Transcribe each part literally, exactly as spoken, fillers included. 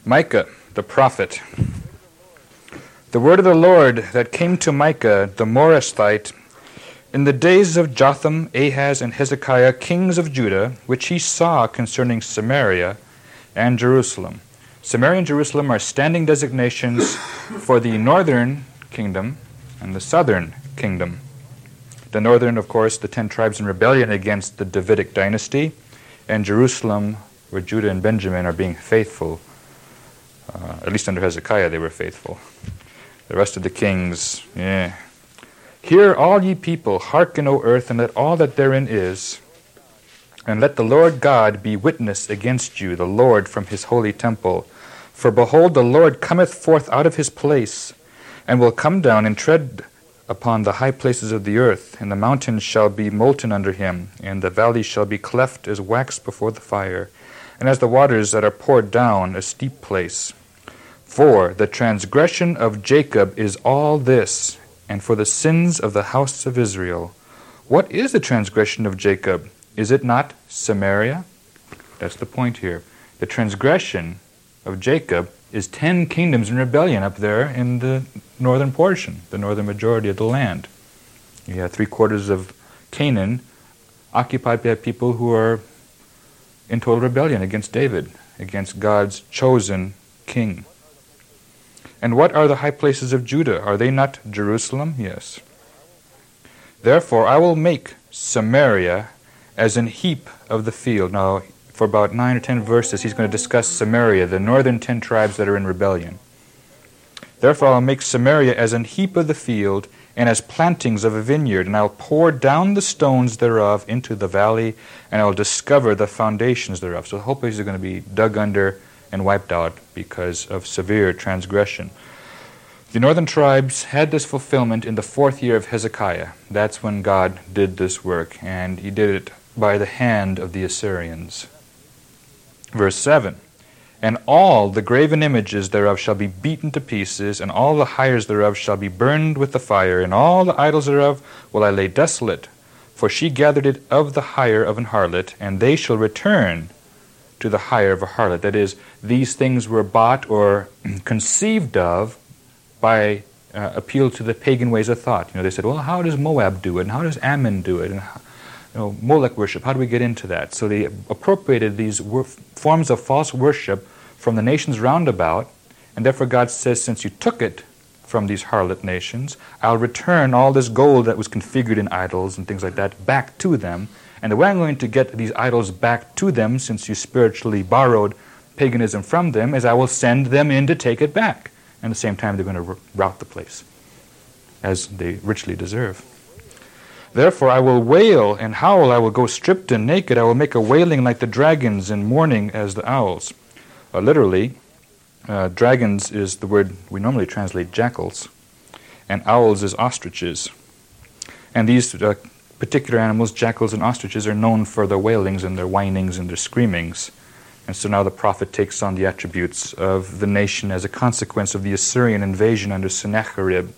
Micah, the prophet. The word of the Lord that came to Micah, the Morashthite, in the days of Jotham, Ahaz, and Hezekiah, kings of Judah, which he saw concerning Samaria and Jerusalem. Samaria and Jerusalem are standing designations for the northern kingdom and the southern kingdom. The northern, of course, the ten tribes in rebellion against the Davidic dynasty, and Jerusalem, where Judah and Benjamin are being faithful. Uh, at least under Hezekiah they were faithful. The rest of the kings, yeah. Hear all ye people, hearken, O earth, and let all that therein is, and let the Lord God be witness against you, the Lord from his holy temple. For behold, the Lord cometh forth out of his place, and will come down and tread upon the high places of the earth, and the mountains shall be molten under him, and the valleys shall be cleft as wax before the fire, and as the waters that are poured down a steep place. For the transgression of Jacob is all this, and for the sins of the house of Israel. What is the transgression of Jacob? Is it not Samaria? That's the point here. The transgression of Jacob is ten kingdoms in rebellion up there in the northern portion, the northern majority of the land. You have three quarters of Canaan occupied by people who are in total rebellion against David, against God's chosen king. And what are the high places of Judah? Are they not Jerusalem? Yes. Therefore I will make Samaria as an heap of the field. Now, for about nine or ten verses, he's going to discuss Samaria, the northern ten tribes that are in rebellion. Therefore I will make Samaria as an heap of the field, and as plantings of a vineyard, and I will pour down the stones thereof into the valley, and I will discover the foundations thereof. So the whole place is going to be dug under and wiped out because of severe transgression. The northern tribes had this fulfillment in the fourth year of Hezekiah. That's when God did this work, and he did it by the hand of the Assyrians. Verse seven, and all the graven images thereof shall be beaten to pieces, and all the hires thereof shall be burned with the fire, and all the idols thereof will I lay desolate, for she gathered it of the hire of an harlot, and they shall return to the hire of a harlot. That is, these things were bought or conceived of by uh, appeal to the pagan ways of thought. You know, they said, well, how does Moab do it, and how does Ammon do it, and how, you know, Molech worship, how do we get into that? So they appropriated these wor- forms of false worship from the nations round about, and therefore God says, since you took it from these harlot nations, I'll return all this gold that was configured in idols and things like that back to them. And the way I'm going to get these idols back to them, since you spiritually borrowed paganism from them, is I will send them in to take it back. And at the same time, they're going to rout the place, as they richly deserve. Therefore I will wail and howl, I will go stripped and naked, I will make a wailing like the dragons, and mourning as the owls. Uh, literally, uh, dragons is the word we normally translate jackals, and owls is ostriches. And these uh, particular animals, jackals and ostriches, are known for their wailings and their whinings and their screamings. And so now the prophet takes on the attributes of the nation as a consequence of the Assyrian invasion under Sennacherib.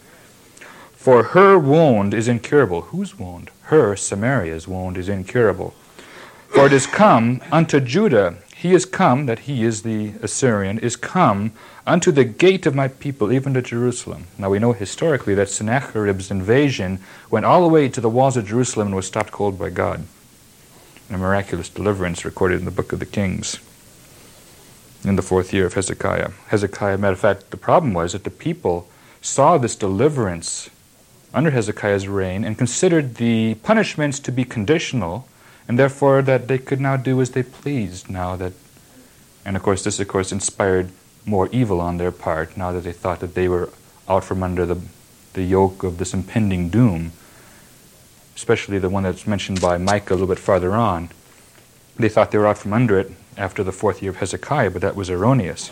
For her wound is incurable. Whose wound? Her, Samaria's wound, is incurable. For it is come unto Judah. He is come, that he is the Assyrian, is come unto the gate of my people, even to Jerusalem. Now we know historically that Sennacherib's invasion went all the way to the walls of Jerusalem and was stopped cold by God. And a miraculous deliverance recorded in the book of the Kings in the fourth year of Hezekiah. Hezekiah, matter of fact, the problem was that the people saw this deliverance under Hezekiah's reign and considered the punishments to be conditional, and therefore that they could now do as they pleased now that, and of course this of course inspired more evil on their part now that they thought that they were out from under the, the yoke of this impending doom, especially the one that's mentioned by Micah a little bit farther on. They thought they were out from under it after the fourth year of Hezekiah, but that was erroneous.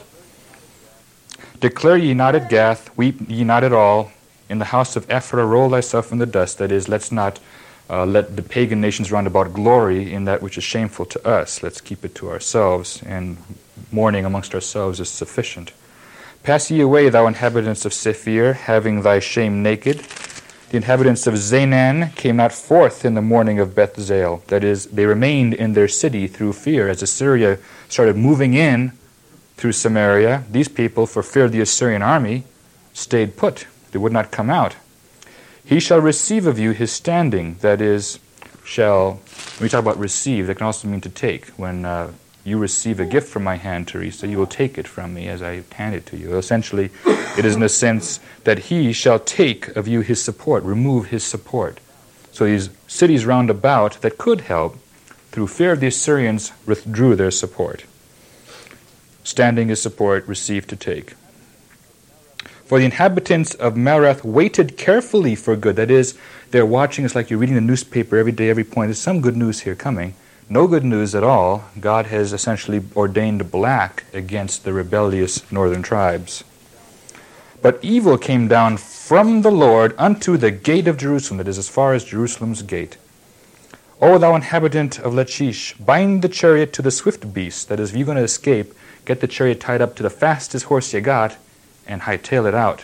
Declare ye not at Gath, weep ye not at all. In the house of Ephraim roll thyself in the dust. That is, let's not uh, let the pagan nations round about glory in that which is shameful to us. Let's keep it to ourselves, and mourning amongst ourselves is sufficient. Pass ye away, thou inhabitants of Sephir, having thy shame naked. The inhabitants of Zanan came not forth in the morning of Bethzael. That is, they remained in their city through fear. As Assyria started moving in through Samaria, these people, for fear of the Assyrian army, stayed put. They would not come out. He shall receive of you his standing, that is, shall, when we talk about receive, that can also mean to take. When uh, you receive a gift from my hand, Teresa, you will take it from me as I hand it to you. Essentially, it is in the sense that he shall take of you his support, remove his support. So these cities round about that could help, through fear of the Assyrians, withdrew their support. Standing is support, receive to take. For the inhabitants of Marath waited carefully for good. That is, they're watching. It's like you're reading the newspaper every day, every point. There's some good news here coming. No good news at all. God has essentially ordained black against the rebellious northern tribes. But evil came down from the Lord unto the gate of Jerusalem, that is, as far as Jerusalem's gate. O thou inhabitant of Lachish, bind the chariot to the swift beast. That is, if you're going to escape, get the chariot tied up to the fastest horse you got, and hightail it out.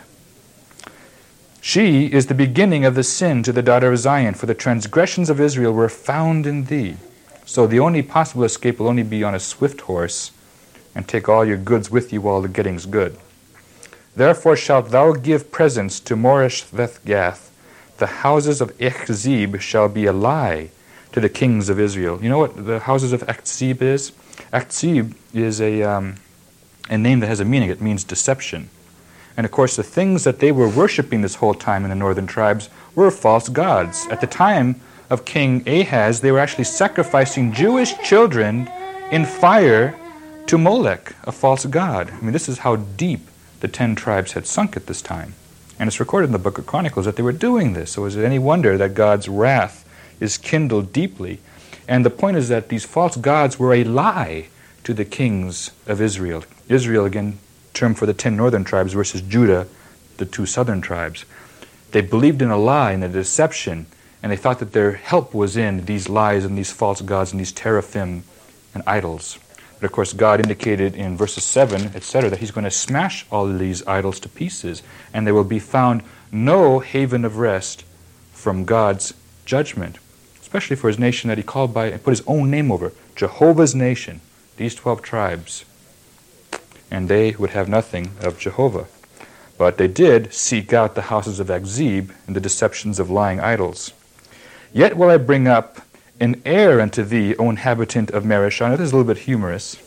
She is the beginning of the sin to the daughter of Zion, for the transgressions of Israel were found in thee. So the only possible escape will only be on a swift horse, and take all your goods with you while the getting's good. Therefore shalt thou give presents to Moresheth-Gath. The houses of Achzib shall be a lie to the kings of Israel. You know what the houses of Achzib is? Achzib is a, um, a name that has a meaning. It means deception. And of course, the things that they were worshiping this whole time in the northern tribes were false gods. At the time of King Ahaz, they were actually sacrificing Jewish children in fire to Molech, a false god. I mean, this is how deep the ten tribes had sunk at this time. And it's recorded in the book of Chronicles that they were doing this. So is it any wonder that God's wrath is kindled deeply? And the point is that these false gods were a lie to the kings of Israel. Israel, again, term for the ten northern tribes versus Judah, the two southern tribes. They believed in a lie and a deception, and they thought that their help was in these lies and these false gods and these teraphim and idols. But of course, God indicated in verses seven, et cetera, that he's going to smash all of these idols to pieces, and there will be found no haven of rest from God's judgment, especially for his nation that he called by and put his own name over, Jehovah's nation, these twelve tribes. And they would have nothing of Jehovah. But they did seek out the houses of Achzib and the deceptions of lying idols. Yet will I bring up an heir unto thee, O inhabitant of Mareshah. Now this is a little bit humorous.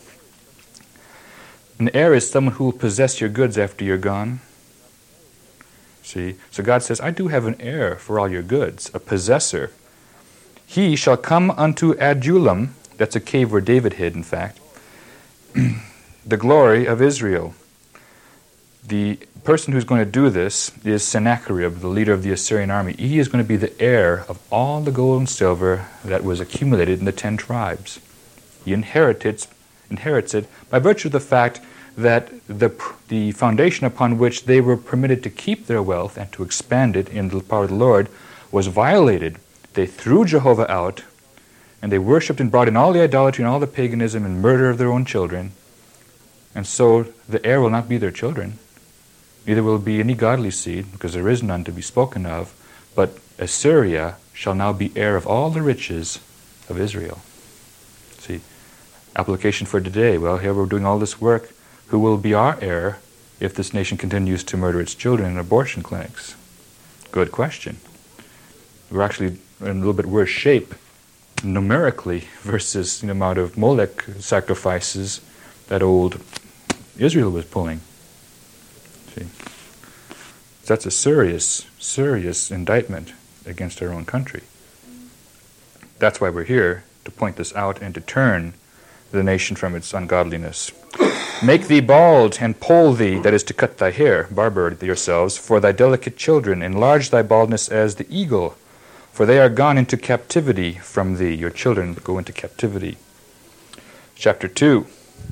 An heir is someone who will possess your goods after you're gone. See? So God says, I do have an heir for all your goods, a possessor. He shall come unto Adullam, that's a cave where David hid, in fact, the glory of Israel. The person who's going to do this is Sennacherib, the leader of the Assyrian army. He is going to be the heir of all the gold and silver that was accumulated in the ten tribes. He inherits, inherits it by virtue of the fact that the, the foundation upon which they were permitted to keep their wealth and to expand it in the power of the Lord was violated. They threw Jehovah out, and they worshipped and brought in all the idolatry and all the paganism and murder of their own children. And so the heir will not be their children. Neither will be any godly seed, because there is none to be spoken of. But Assyria shall now be heir of all the riches of Israel. See, application for today. Well, here we're doing all this work. Who will be our heir if this nation continues to murder its children in abortion clinics? Good question. We're actually in a little bit worse shape numerically versus the amount of Molech sacrifices that old Israel was pulling. See, that's a serious, serious indictment against our own country. That's why we're here, to point this out and to turn the nation from its ungodliness. Make thee bald and poll thee, that is to cut thy hair, barber yourselves, for thy delicate children. Enlarge thy baldness as the eagle, for they are gone into captivity from thee. Your children go into captivity. Chapter two.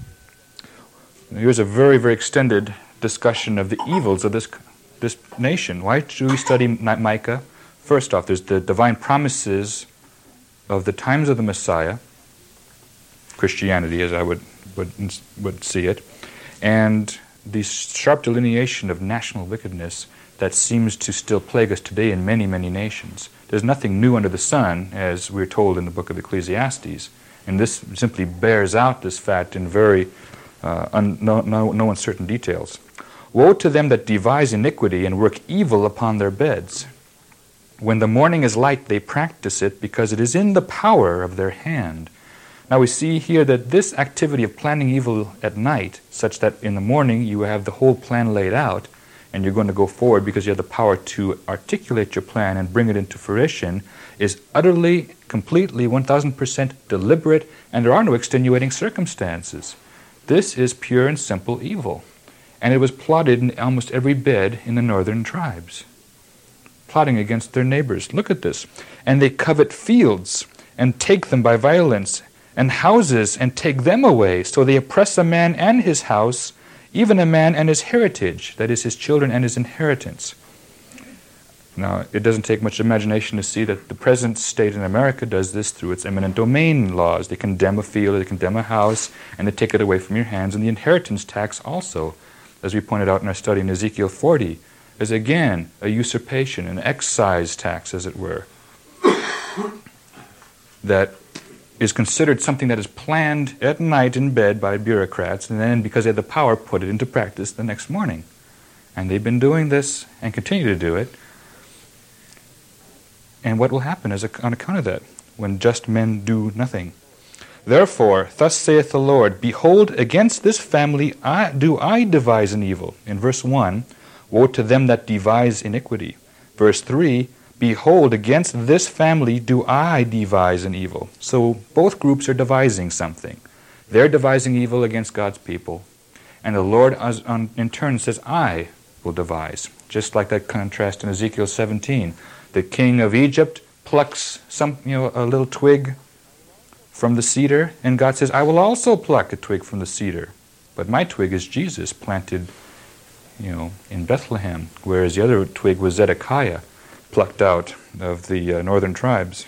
Here's a very, very extended discussion of the evils of this this nation. Why do we study Micah? First off, there's the divine promises of the times of the Messiah, Christianity as I would would, would see it, and the sharp delineation of national wickedness that seems to still plague us today in many, many nations. There's nothing new under the sun, as we're told in the book of Ecclesiastes, and this simply bears out this fact in very uh, un- no, no, no uncertain details. Woe to them that devise iniquity and work evil upon their beds. When the morning is light, they practice it, because it is in the power of their hand. Now we see here that this activity of planning evil at night, such that in the morning you have the whole plan laid out, and you're going to go forward because you have the power to articulate your plan and bring it into fruition, is utterly, completely, one thousand percent deliberate, and there are no extenuating circumstances. This is pure and simple evil. And it was plotted in almost every bed in the northern tribes, plotting against their neighbors. Look at this. And they covet fields and take them by violence, and houses and take them away. So they oppress a man and his house, even a man and his heritage, that is, his children and his inheritance. Now, it doesn't take much imagination to see that the present state in America does this through its eminent domain laws. They condemn a field, they condemn a house, and they take it away from your hands. And the inheritance tax also, as we pointed out in our study in Ezekiel forty, is again a usurpation, an excise tax, as it were, that is considered something that is planned at night in bed by bureaucrats, and then, because they have the power, put it into practice the next morning. And they've been doing this and continue to do it. And what will happen as a, on account of that, when just men do nothing? Therefore, thus saith the Lord, behold, against this family I, do I devise an evil. In verse one, woe to them that devise iniquity. Verse three, behold, against this family do I devise an evil. So both groups are devising something. They're devising evil against God's people. And the Lord, as, on, in turn, says, I will devise. Just like that contrast in Ezekiel seventeen. The king of Egypt plucks some, you know, a little twig from the cedar, and God says, I will also pluck a twig from the cedar. But my twig is Jesus, planted, you know, in Bethlehem, whereas the other twig was Zedekiah, plucked out of the uh, northern tribes.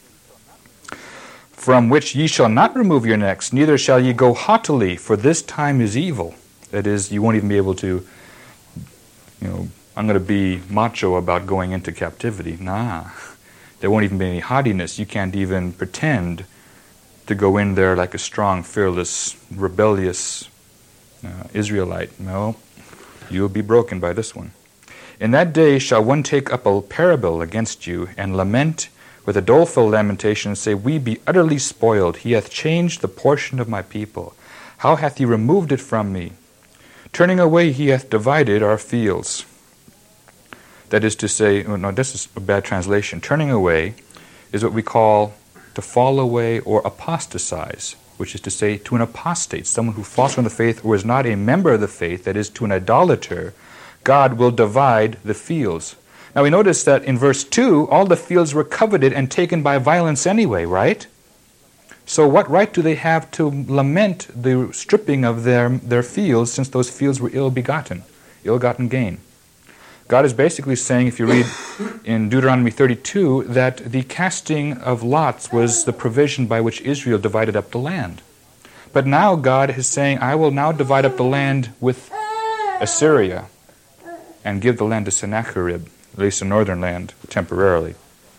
From which ye shall not remove your necks, neither shall ye go haughtily, for this time is evil. That is, you won't even be able to, you know, I'm going to be macho about going into captivity. Nah. There won't even be any haughtiness. You can't even pretend to go in there like a strong, fearless, rebellious uh, Israelite. No. You will be broken by this one. In that day shall one take up a parable against you, and lament with a doleful lamentation, and say, we be utterly spoiled. He hath changed the portion of my people. How hath he removed it from me? Turning away he hath divided our fields. That is to say, oh no, this is a bad translation. Turning away is what we call to fall away or apostatize, which is to say to an apostate, someone who falls from the faith or is not a member of the faith, that is to an idolater. God will divide the fields. Now we notice that in verse two, all the fields were coveted and taken by violence anyway, right? So what right do they have to lament the stripping of their, their fields, since those fields were ill-begotten, ill-gotten gain? God is basically saying, if you read in Deuteronomy thirty-two, that the casting of lots was the provision by which Israel divided up the land. But now God is saying, I will now divide up the land with Assyria and give the land to Sennacherib, at least the northern land, temporarily.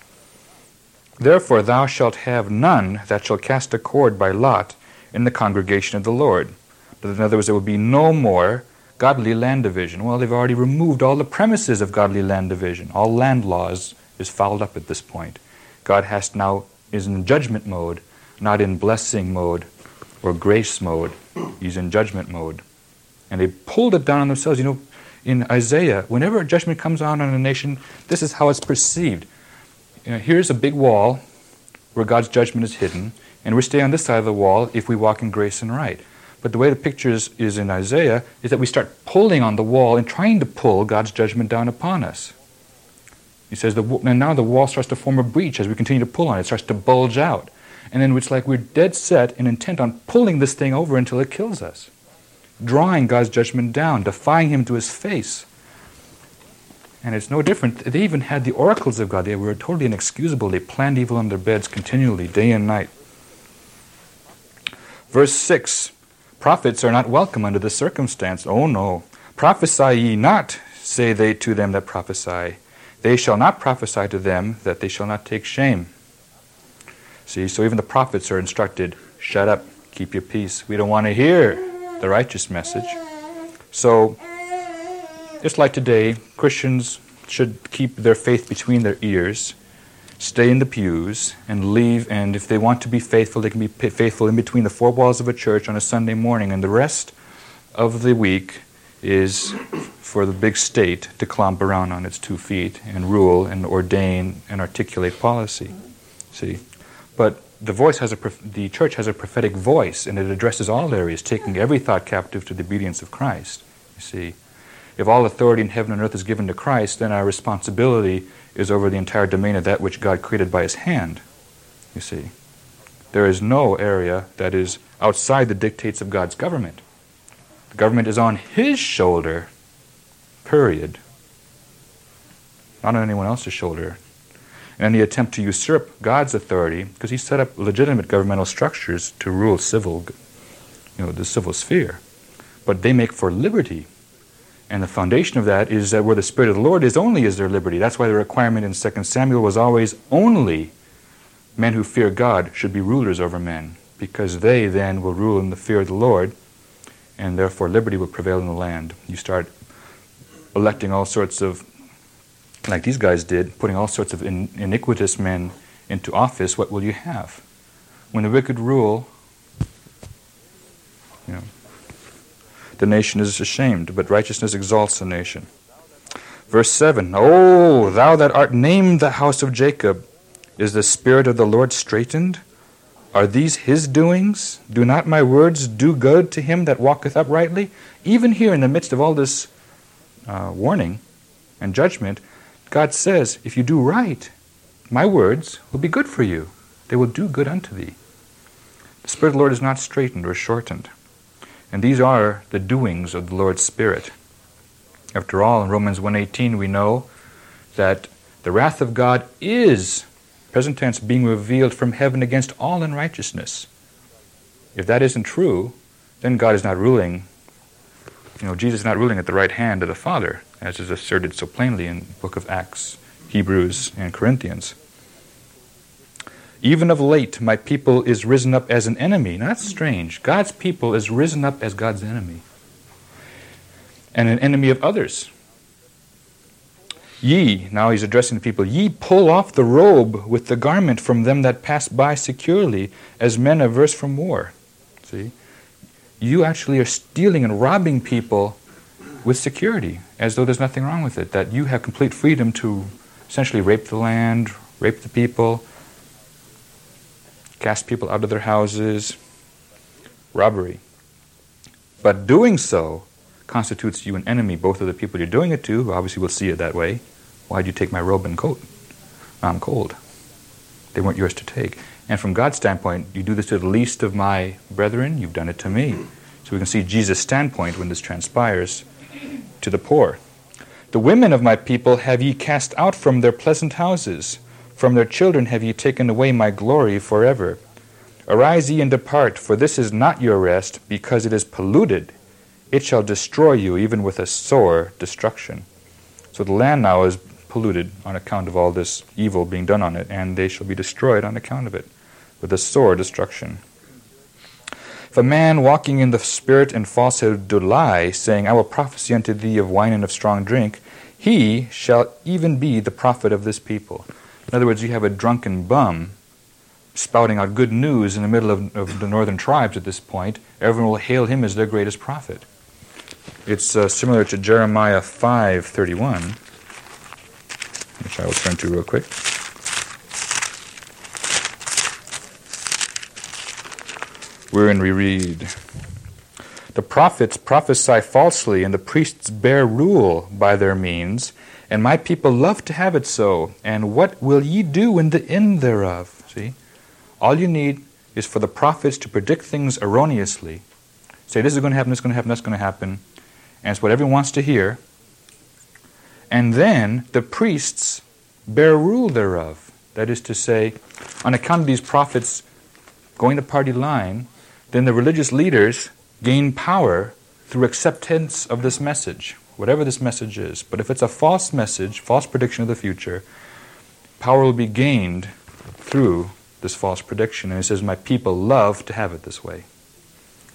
Therefore thou shalt have none that shall cast a cord by lot in the congregation of the Lord. In other words, there will be no more godly land division. Well, they've already removed all the premises of godly land division. All land laws is fouled up at this point. God has now is in judgment mode, not in blessing mode or grace mode. He's in judgment mode. And they pulled it down on themselves. You know, in Isaiah, whenever judgment comes on on a nation, this is how it's perceived. You know, here's a big wall where God's judgment is hidden, and we stay on this side of the wall if we walk in grace and right. But the way the picture is, is in Isaiah is that we start pulling on the wall and trying to pull God's judgment down upon us. He says, the, and now the wall starts to form a breach as we continue to pull on it. It starts to bulge out. And then it's like we're dead set and intent on pulling this thing over until it kills us, drawing God's judgment down, defying him to his face. And it's no different. They even had the oracles of God. They were totally inexcusable. They planned evil on their beds continually, day and night. Verse six, prophets are not welcome under this circumstance. Oh no. Prophesy ye not, say they to them that prophesy. They shall not prophesy to them, that they shall not take shame. See, so even the prophets are instructed, shut up, keep your peace. We don't want to hear the righteous message. So, just like today, Christians should keep their faith between their ears, stay in the pews, and leave, and if they want to be faithful, they can be faithful in between the four walls of a church on a Sunday morning, and the rest of the week is for the big state to clomp around on its two feet and rule and ordain and articulate policy. See? But the voice has a the church has a prophetic voice, and it addresses all areas, taking every thought captive to the obedience of Christ. You see? If all authority in heaven and earth is given to Christ, then our responsibility is over the entire domain of that which God created by His hand. You see? There is no area that is outside the dictates of God's government. The government is on His shoulder, period. Not on anyone else's shoulder. And any attempt to usurp God's authority, because He set up legitimate governmental structures to rule civil, you know, the civil sphere. But they make for liberty. And the foundation of that is that where the Spirit of the Lord is, only is there liberty. That's why the requirement in Second Samuel was always only men who fear God should be rulers over men, because they then will rule in the fear of the Lord, and therefore liberty will prevail in the land. You start electing all sorts of, like these guys did, putting all sorts of in, iniquitous men into office, what will you have? When the wicked rule, you know, the nation is ashamed, but righteousness exalts the nation. Verse seven, O thou that art named the house of Jacob, is the Spirit of the Lord straitened? Are these His doings? Do not my words do good to him that walketh uprightly? Even here in the midst of all this uh, warning and judgment, God says, if you do right, my words will be good for you. They will do good unto thee. The Spirit of the Lord is not straitened or shortened. And these are the doings of the Lord's Spirit. After all, in Romans one eighteen we know that the wrath of God is, present tense, being revealed from heaven against all unrighteousness. If that isn't true, then God is not ruling, you know, Jesus is not ruling at the right hand of the Father, as is asserted so plainly in the book of Acts, Hebrews, and Corinthians. Even of late, my people is risen up as an enemy. Now that's strange. God's people is risen up as God's enemy, and an enemy of others. Ye, now he's addressing the people, ye pull off the robe with the garment from them that pass by securely, as men averse from war. See? You actually are stealing and robbing people with security, as though there's nothing wrong with it, that you have complete freedom to essentially rape the land, rape the people, cast people out of their houses, robbery. But doing so constitutes you an enemy, both of the people you're doing it to, who obviously will see it that way. Why'd you take my robe and coat? I'm cold. They weren't yours to take. And from God's standpoint, you do this to the least of my brethren, you've done it to me. So we can see Jesus' standpoint when this transpires to the poor. The women of my people have ye cast out from their pleasant houses. From their children have ye taken away my glory forever. Arise ye and depart, for this is not your rest, because it is polluted. It shall destroy you, even with a sore destruction. So the land now is polluted on account of all this evil being done on it, and they shall be destroyed on account of it, with a sore destruction. If a man walking in the spirit and falsehood do lie, saying, I will prophesy unto thee of wine and of strong drink, he shall even be the prophet of this people. In other words, you have a drunken bum spouting out good news in the middle of, of the northern tribes at this point. Everyone will hail him as their greatest prophet. It's uh, similar to Jeremiah five thirty-one, which I will turn to real quick. Wherein we read, the prophets prophesy falsely, and the priests bear rule by their means, and my people love to have it so. And what will ye do in the end thereof? See? All you need is for the prophets to predict things erroneously. Say, this is going to happen, this is going to happen, that's going to happen. And it's what everyone wants to hear. And then the priests bear rule thereof. That is to say, on account of these prophets going the party line, then the religious leaders gain power through acceptance of this message, whatever this message is. But if it's a false message, false prediction of the future, power will be gained through this false prediction. And it says, my people love to have it this way.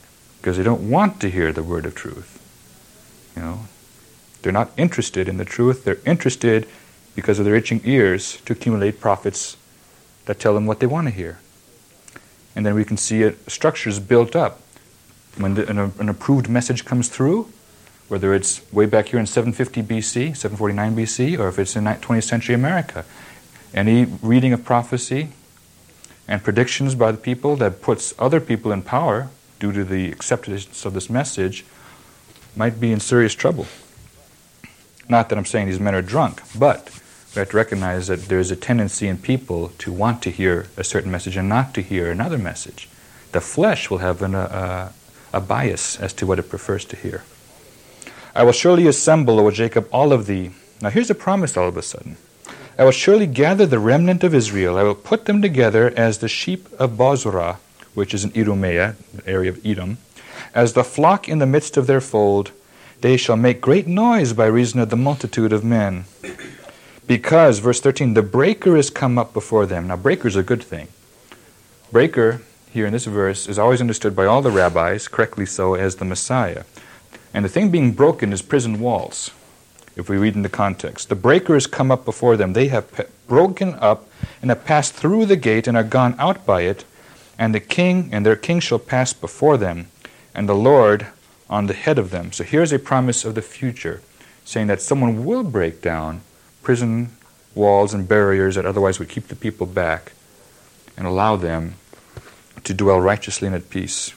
because they don't want to hear the word of truth. You know, they're not interested in the truth. They're interested because of their itching ears to accumulate prophets that tell them what they want to hear. And then we can see it, structures built up. When the, an, an approved message comes through, whether it's way back here in seven fifty B C, seven forty-nine B C, or if it's in twentieth century America, any reading of prophecy and predictions by the people that puts other people in power due to the acceptance of this message might be in serious trouble. Not that I'm saying these men are drunk, but we have to recognize that there's a tendency in people to want to hear a certain message and not to hear another message. The flesh will have an, uh, a bias as to what it prefers to hear. I will surely assemble, O Jacob, all of thee. Now here's a promise all of a sudden. I will surely gather the remnant of Israel. I will put them together as the sheep of Bozrah, which is in Idumea, the area of Edom. As the flock in the midst of their fold, they shall make great noise by reason of the multitude of men. Because, verse thirteen, the breaker is come up before them. Now, breaker is a good thing. Breaker, here in this verse, is always understood by all the rabbis, correctly so, as the Messiah. And the thing being broken is prison walls, if we read in the context. The breaker is come up before them. They have pe- broken up and have passed through the gate and are gone out by it, and the king and their king shall pass before them, and the Lord on the head of them. So here's a promise of the future, saying that someone will break down prison walls and barriers that otherwise would keep the people back and allow them to dwell righteously and at peace.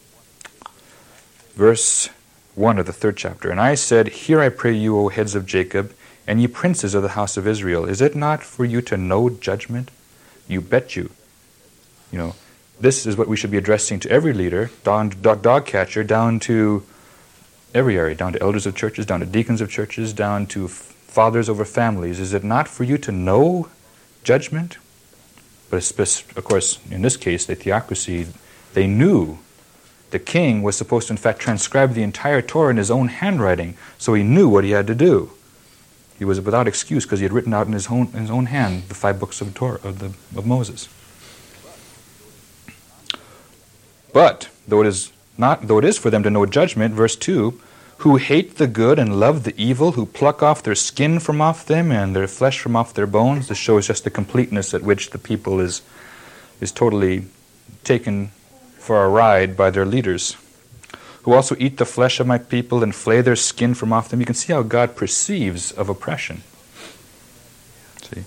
Verse one of the third chapter. And I said, Hear I pray you, O heads of Jacob, and ye princes of the house of Israel. Is it not for you to know judgment? You bet you. You know, this is what we should be addressing to every leader, down to dog, dog catcher, down to every area, down to elders of churches, down to deacons of churches, down to fathers over families. Is it not for you to know judgment? But of course, in this case, the theocracy, they knew the king was supposed to, in fact, transcribe the entire Torah in his own handwriting, so he knew what he had to do. He was without excuse because he had written out in his own, in his own hand the five books of Torah of, the, of Moses. But though it is not, though it is for them to know judgment, verse two, who hate the good and love the evil, who pluck off their skin from off them and their flesh from off their bones. This shows just the completeness at which the people is is totally taken for a ride by their leaders. Who also eat the flesh of my people and flay their skin from off them. You can see how God perceives of oppression. See?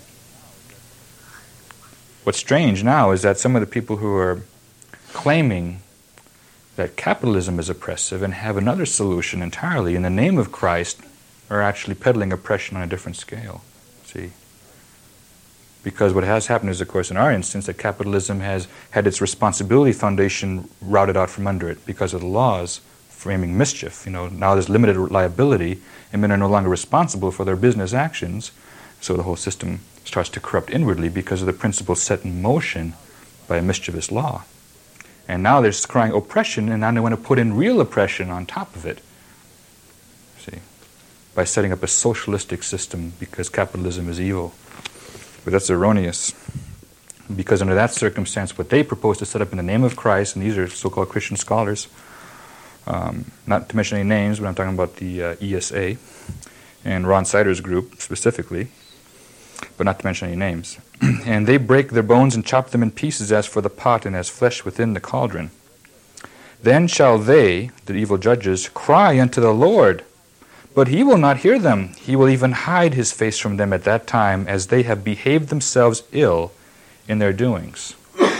What's strange now is that some of the people who are claiming that capitalism is oppressive and have another solution entirely in the name of Christ are actually peddling oppression on a different scale. See? Because what has happened is, of course, in our instance, that capitalism has had its responsibility foundation routed out from under it because of the laws framing mischief. You know, now there's limited liability and men are no longer responsible for their business actions. So the whole system starts to corrupt inwardly because of the principles set in motion by a mischievous law. And now they're crying oppression, and now they want to put in real oppression on top of it. See? By setting up a socialistic system because capitalism is evil. But that's erroneous. Because under that circumstance, what they propose to set up in the name of Christ, and these are so-called Christian scholars, um, not to mention any names, but I'm talking about the uh, E S A and Ron Sider's group specifically, but not to mention any names. And they break their bones and chop them in pieces as for the pot and as flesh within the cauldron. Then shall they, the evil judges, cry unto the Lord, but he will not hear them. He will even hide his face from them at that time, as they have behaved themselves ill in their doings.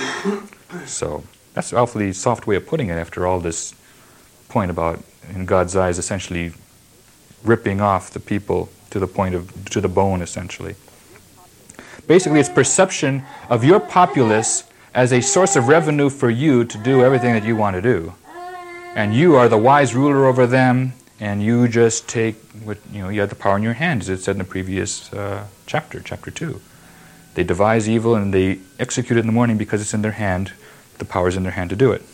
So that's an awfully soft way of putting it after all this point about, in God's eyes, essentially ripping off the people to the point of, to the bone, essentially. Basically, it's perception of your populace as a source of revenue for you to do everything that you want to do. And you are the wise ruler over them, and you just take what, you know, you have the power in your hand, as it said in the previous uh, chapter, chapter two. They devise evil and they execute it in the morning because it's in their hand. The power is in their hand to do it.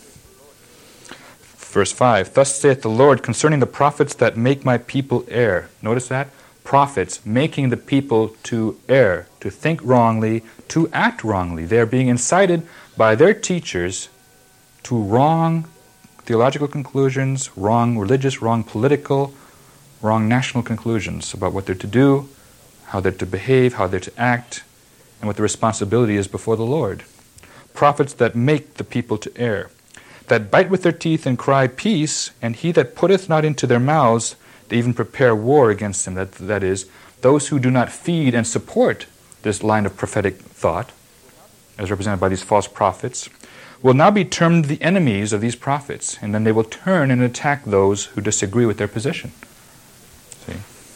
Verse five, Thus saith the Lord concerning the prophets that make my people err. Notice that? Prophets making the people to err, to think wrongly, to act wrongly. They are being incited by their teachers to wrong theological conclusions, wrong religious, wrong political, wrong national conclusions about what they're to do, how they're to behave, how they're to act, and what the responsibility is before the Lord. Prophets that make the people to err, that bite with their teeth and cry, peace, and he that putteth not into their mouths, they even prepare war against him. That, that is, those who do not feed and support this line of prophetic thought, as represented by these false prophets, will now be termed the enemies of these prophets, and then they will turn and attack those who disagree with their position. See?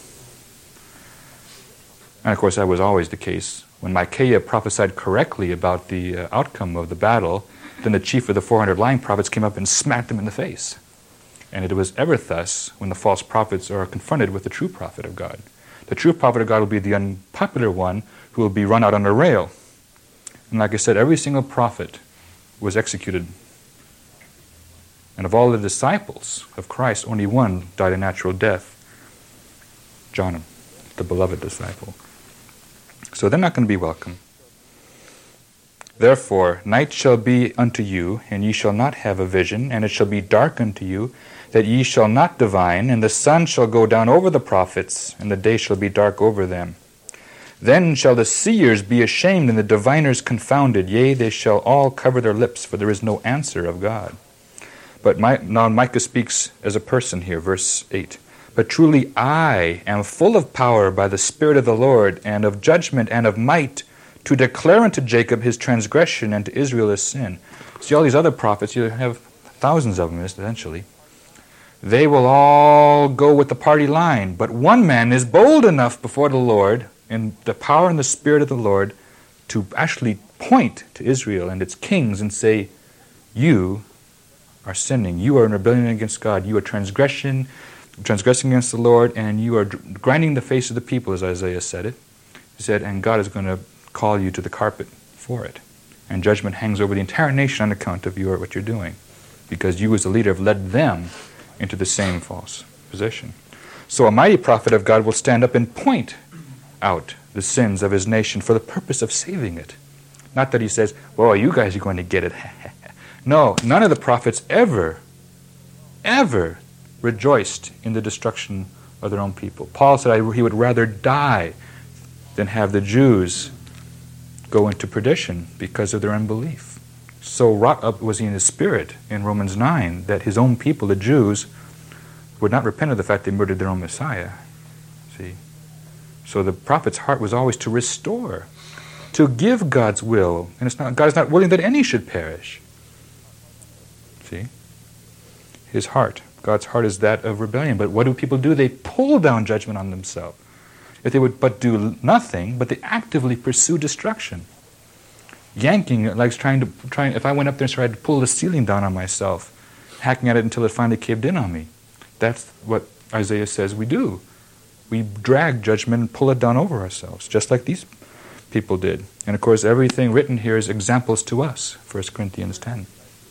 And of course, that was always the case. When Micaiah prophesied correctly about the uh, outcome of the battle, then the chief of the four hundred lying prophets came up and smacked him in the face. And it was ever thus when the false prophets are confronted with the true prophet of God. The true prophet of God will be the unpopular one who will be run out on a rail. And like I said, every single prophet was executed. And of all the disciples of Christ, only one died a natural death. John, the beloved disciple. So they're not going to be welcome. Therefore, night shall be unto you, and ye shall not have a vision, and it shall be dark unto you, that ye shall not divine, and the sun shall go down over the prophets, and the day shall be dark over them. Then shall the seers be ashamed, and the diviners confounded. Yea, they shall all cover their lips, for there is no answer of God. But my, now Micah speaks as a person here, verse eight. But truly I am full of power by the Spirit of the Lord, and of judgment and of might, to declare unto Jacob his transgression, and to Israel his sin. See, all these other prophets, you have thousands of them essentially. They will all go with the party line, but one man is bold enough before the Lord, in the power and the Spirit of the Lord, to actually point to Israel and its kings and say, you are sinning, you are in rebellion against God, you are transgression, transgressing against the Lord, and you are grinding the face of the people, as Isaiah said it. He said, and God is going to call you to the carpet for it. And judgment hangs over the entire nation on account of your, what you're doing, because you as the leader have led them into the same false position. So a mighty prophet of God will stand up and point out the sins of his nation for the purpose of saving it. Not that he says, well, you guys are going to get it. No, none of the prophets ever, ever rejoiced in the destruction of their own people. Paul said he would rather die than have the Jews go into perdition because of their unbelief. So wrought up was he in his spirit in Romans nine that his own people, the Jews, would not repent of the fact they murdered their own Messiah. See? So the prophet's heart was always to restore, to give God's will. And it's not, God is not willing that any should perish. See? His heart. God's heart is that of rebellion. But what do people do? They pull down judgment on themselves. If they would but do nothing, but they actively pursue destruction. Yanking, like trying to, trying, if I went up there and tried to pull the ceiling down on myself, hacking at it until it finally caved in on me. That's what Isaiah says we do. We drag judgment and pull it down over ourselves, just like these people did. And of course, everything written here is examples to us, First Corinthians ten.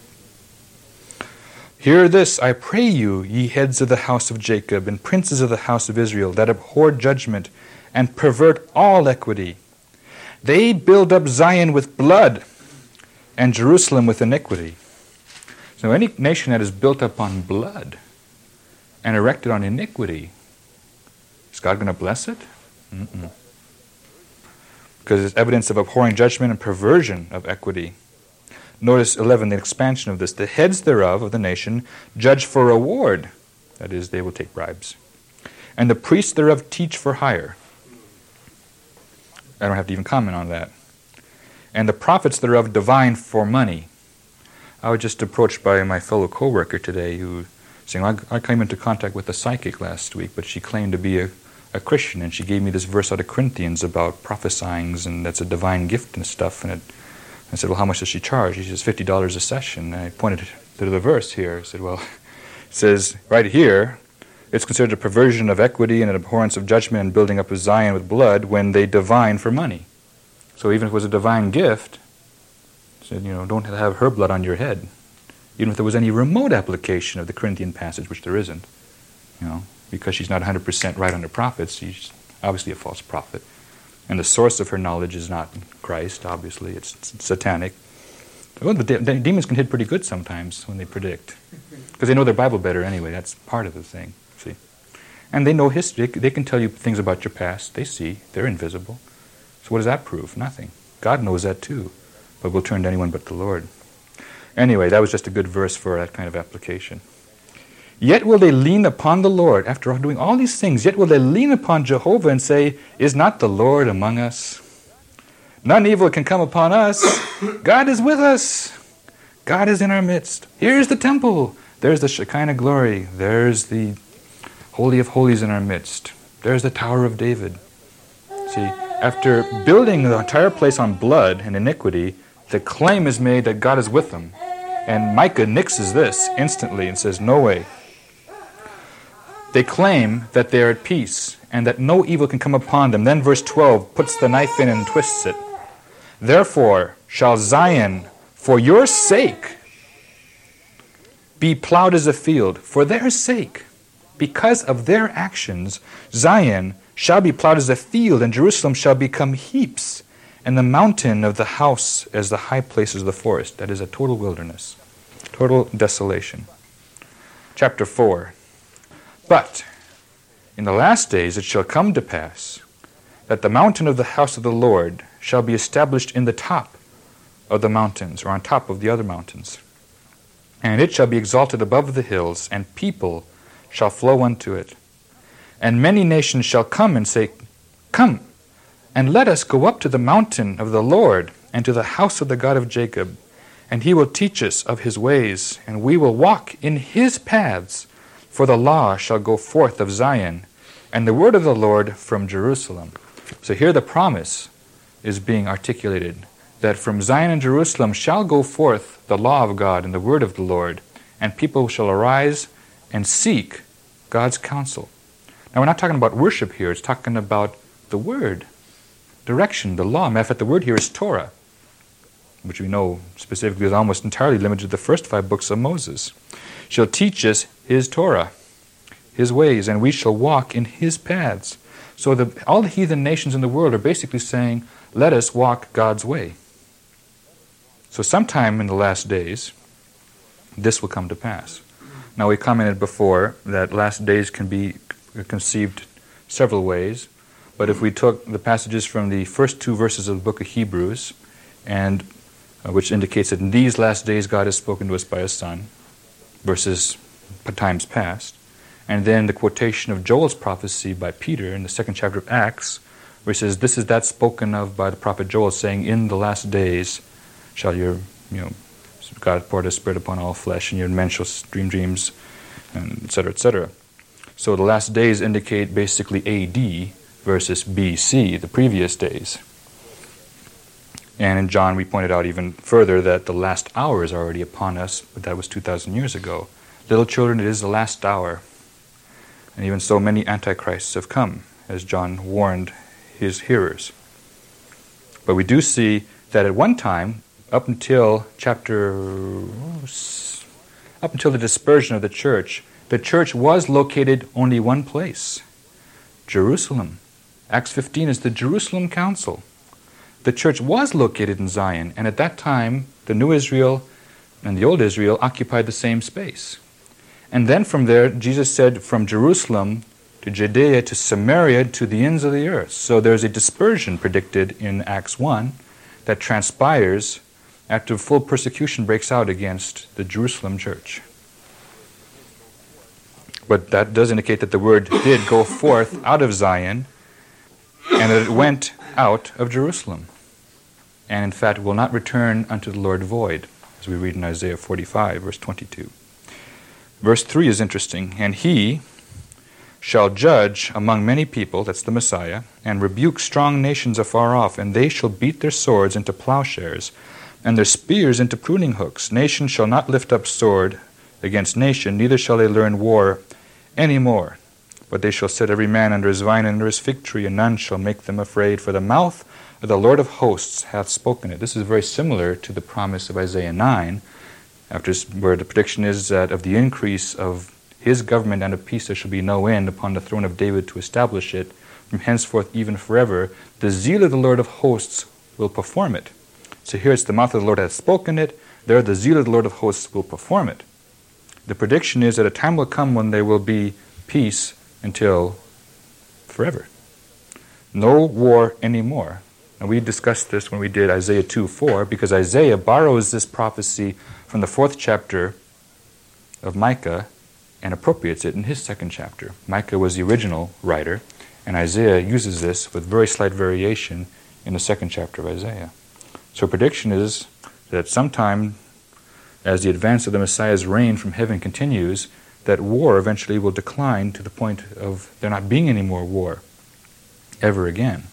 Hear this, I pray you, ye heads of the house of Jacob, and princes of the house of Israel, that abhor judgment, and pervert all equity. They build up Zion with blood, and Jerusalem with iniquity. So any nation that is built up on blood, and erected on iniquity, is God going to bless it? Mm-mm. Because it's evidence of abhorring judgment and perversion of equity. Notice eleven, the expansion of this. The heads thereof, of the nation, judge for reward. That is, they will take bribes. And the priests thereof teach for hire. I don't have to even comment on that. And the prophets thereof divine for money. I was just approached by my fellow co-worker today who saying, I, I came into contact with a psychic last week, but she claimed to be a, a Christian, and she gave me this verse out of Corinthians about prophesying, and that's a divine gift and stuff, and it I said, well, how much does she charge? She says, fifty dollars a session. And I pointed to the verse here. I said, well, it says right here, it's considered a perversion of equity and an abhorrence of judgment and building up of Zion with blood when they divine for money. So even if it was a divine gift, it said, you know, don't have her blood on your head. Even if there was any remote application of the Corinthian passage, which there isn't, you know, because she's not one hundred percent right on the prophets, she's obviously a false prophet. And the source of her knowledge is not Christ, obviously, it's satanic. Well, the, de- the demons can hit pretty good sometimes when they predict. Because they know their Bible better anyway. That's part of the thing, see. And they know history. They can tell you things about your past. They see. They're invisible. So what does that prove? Nothing. God knows that too. But we'll turn to anyone but the Lord. Anyway, that was just a good verse for that kind of application. Yet will they lean upon the Lord. After doing all these things, yet will they lean upon Jehovah and say, is not the Lord among us? None evil can come upon us. God is with us. God is in our midst. Here's the temple. There's the Shekinah glory. There's the Holy of Holies in our midst. There's the Tower of David. See, after building the entire place on blood and iniquity, the claim is made that God is with them. And Micah nixes this instantly and says, no way. They claim that they are at peace and that no evil can come upon them. Then verse twelve puts the knife in and twists it. Therefore shall Zion, for your sake, be plowed as a field. For their sake, because of their actions, Zion shall be plowed as a field, and Jerusalem shall become heaps, and the mountain of the house as the high places of the forest. That is a total wilderness, total desolation. Chapter four. But in the last days it shall come to pass that the mountain of the house of the Lord shall be established in the top of the mountains, or on top of the other mountains. And it shall be exalted above the hills, and people shall flow unto it. And many nations shall come and say, come, and let us go up to the mountain of the Lord, and to the house of the God of Jacob. And he will teach us of his ways, and we will walk in his paths. For the law shall go forth of Zion, and the word of the Lord from Jerusalem. So here the promise is being articulated, that from Zion and Jerusalem shall go forth the law of God and the word of the Lord, and people shall arise and seek God's counsel. Now we're not talking about worship here, it's talking about the word, direction, the law. Matter of fact, the word here is Torah, which we know specifically is almost entirely limited to the first five books of Moses. Shall teach us his Torah, his ways, and we shall walk in his paths. So the, all the heathen nations in the world are basically saying, let us walk God's way. So sometime in the last days, this will come to pass. Now we commented before that last days can be conceived several ways, but if we took the passages from the first two verses of the book of Hebrews, and uh, which indicates that in these last days God has spoken to us by his Son, versus times past, and then the quotation of Joel's prophecy by Peter in the second chapter of Acts, where he says, this is that spoken of by the prophet Joel, saying, in the last days shall your, you know, God pour his Spirit upon all flesh, and your men shall dream dreams, and et cetera, et cetera. So the last days indicate basically A D versus B C, the previous days. And in John we pointed out even further that the last hour is already upon us, but that was two thousand years ago. Little children, it is the last hour. And even so many antichrists have come, as John warned his hearers. But we do see that at one time, up until chapter, up until the dispersion of the church, the church was located only one place, Jerusalem. Acts fifteen is the Jerusalem Council. The church was located in Zion, and at that time, the New Israel and the Old Israel occupied the same space. And then from there, Jesus said, from Jerusalem to Judea to Samaria to the ends of the earth. So there's a dispersion predicted in Acts one that transpires after full persecution breaks out against the Jerusalem church. But that does indicate that the word did go forth out of Zion, and that it went out of Jerusalem. And in fact will not return unto the Lord void, as we read in Isaiah forty-five, verse twenty-two. Verse three is interesting. And he shall judge among many people, that's the Messiah, and rebuke strong nations afar off, and they shall beat their swords into plowshares, and their spears into pruning hooks. Nation shall not lift up sword against nation, neither shall they learn war any more. But they shall set every man under his vine and under his fig tree, and none shall make them afraid, for the mouth of the Lord of hosts hath spoken it. This is very similar to the promise of Isaiah nine, after where the prediction is that of the increase of his government and of peace there shall be no end upon the throne of David to establish it from henceforth even forever. The zeal of the Lord of hosts will perform it. So here it's the mouth of the Lord hath spoken it, There the zeal of the Lord of hosts will perform it. The prediction is that a time will come when there will be peace until forever. No war anymore. And we discussed this when we did Isaiah two four, because Isaiah borrows this prophecy from the fourth chapter of Micah and appropriates it in his second chapter. Micah was the original writer, and Isaiah uses this with very slight variation in the second chapter of Isaiah. So prediction is that sometime, as the advance of the Messiah's reign from heaven continues, that war eventually will decline to the point of there not being any more war ever again.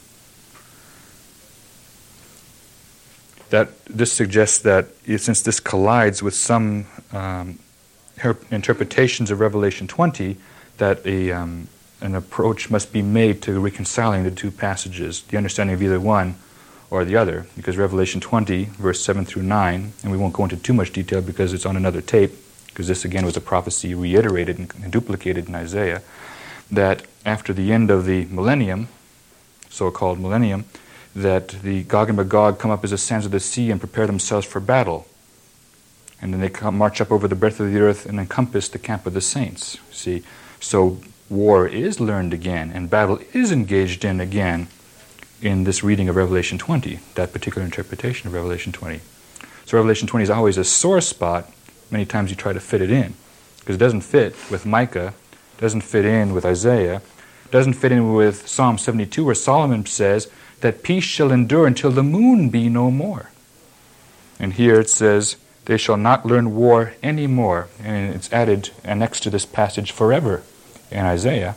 That this suggests that since this collides with some um, interpretations of Revelation twenty, that a um, an approach must be made to reconciling the two passages, the understanding of either one or the other, because Revelation twenty, verse seven through nine, and we won't go into too much detail because it's on another tape, because this again was a prophecy reiterated and duplicated in Isaiah, that after the end of the millennium, so-called millennium, that the Gog and Magog come up as the sands of the sea and prepare themselves for battle. And then they come, march up over the breadth of the earth and encompass the camp of the saints. See, so war is learned again, and battle is engaged in again in this reading of Revelation twenty, that particular interpretation of Revelation twenty. So Revelation twenty is always a sore spot. Many times you try to fit it in, because it doesn't fit with Micah, doesn't fit in with Isaiah, doesn't fit in with Psalm seventy-two, where Solomon says that peace shall endure until the moon be no more. And here it says, they shall not learn war any more. And it's added, annexed to this passage, forever in Isaiah.